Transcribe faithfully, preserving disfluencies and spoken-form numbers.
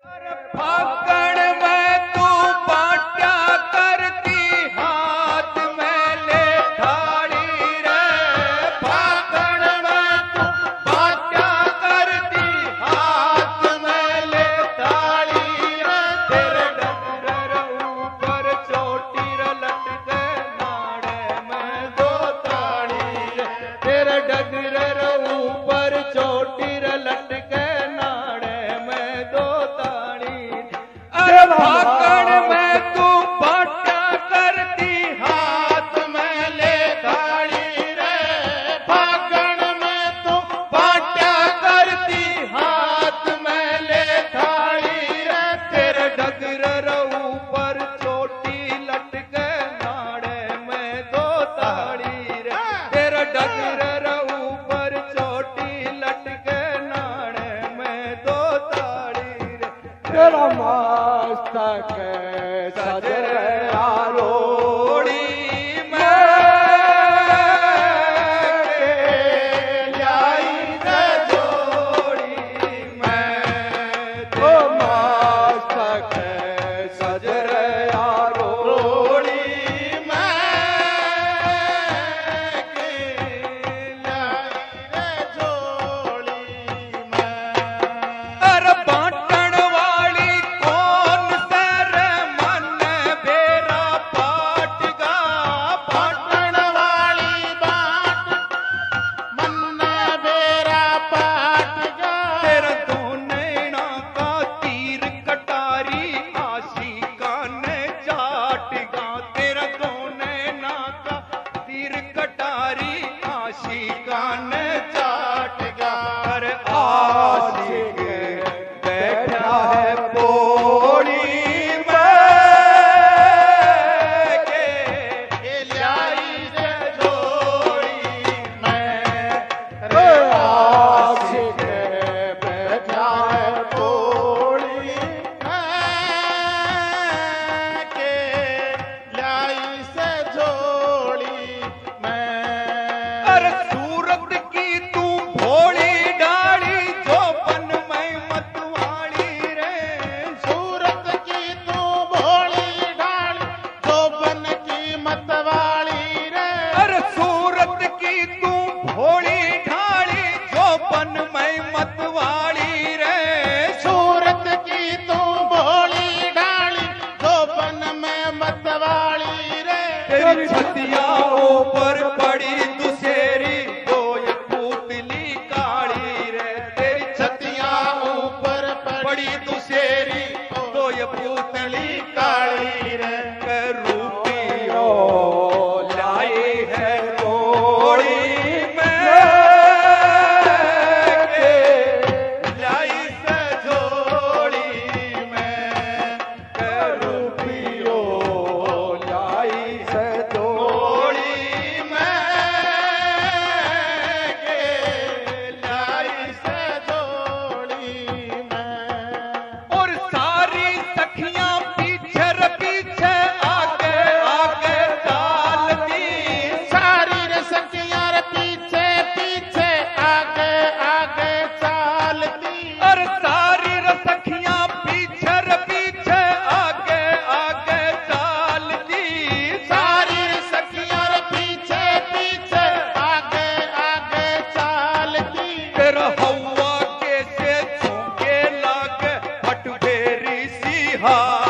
फागण में तू बाट्या करती हाथ में ले थाली रे। फागण में तू बाट्या करती हाथ में ले थाली रे। तेरे डगर ऊपर चोटी लटके नाड़े में दो ताली रे। तेरे डगर ऊपर चोटी लटके नाड़े में दो फागण में तू बाट्या करती हाथ में ले थाली रे। फागण में तू बाट्या करती हाथ में ले थाली रे। तेरे डगर ऊपर चोटी लटके नाड़े में दो ताली रे। तेरे डगर ऊपर चोटी लटके नाड़े में दो ताली रे। तेरा मस्तक सजया रोड़ी में लाई जोड़ी में। तो मस्तक सजया रोड़ी में लाई जोड़ी में। अरे बाटन वाली कौन सर मन बेरा पाट गा। बाटन वाली बाट मन बेरा पाट गा। तेरा दो नैना का तीर कटारी आशिका ने चाट गा। तेरा दो नैना का तीर कटारी आशिका ने चाट गा। अरे आशिक बैठा है पोड़ी में के लाई से जोड़ी में। रे आशिक बैठा है पोड़ी में के लाई से जोड़ी में। अरे सूरत की तू भोली डाली जोपन में मतवाली रे। सूरत की तू भोली डाली जोबन की मतवाली रे। अरे सूरत की तू भोली ढाली जोपन में मतवाली रे। सूरत की तू भोली डाली जोबन में मतवाली रे। तेरी छतिया ऊपर पड़ी दुसेरी दो ये पुतली काली रे। तेरी छतिया ऊपर पड़ी दुसेरी दो ये पुतली काली रे। के रूपियो लाई है रोड़ी में के लाई से जोड़ी में। के रूपियो लाई से जोड़ी में के लाई से जोड़ी में। और सारी सखियां पीछे रे पीछे आगे आगे डालती। सारी रसकियां रे पीछे पीछे आगे आगे चालती। और सारी सखियां पीछे रे पीछे आगे आगे डालती। सारी रसकियां रे पीछे पीछे आगे आगे चालती। तेरा हवा के से झोंके लागे फट फेरी सी हाथ